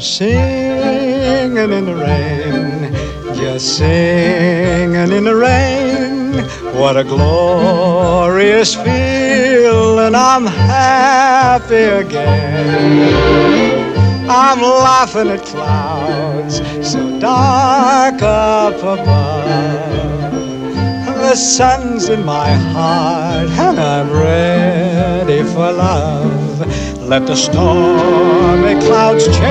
singing in the rain, just singing in the rain. What a glorious feeling, I'm happy again. I'm laughing at clouds so dark up above. The sun's in my heart and I'm ready for love. Let the stormy clouds chase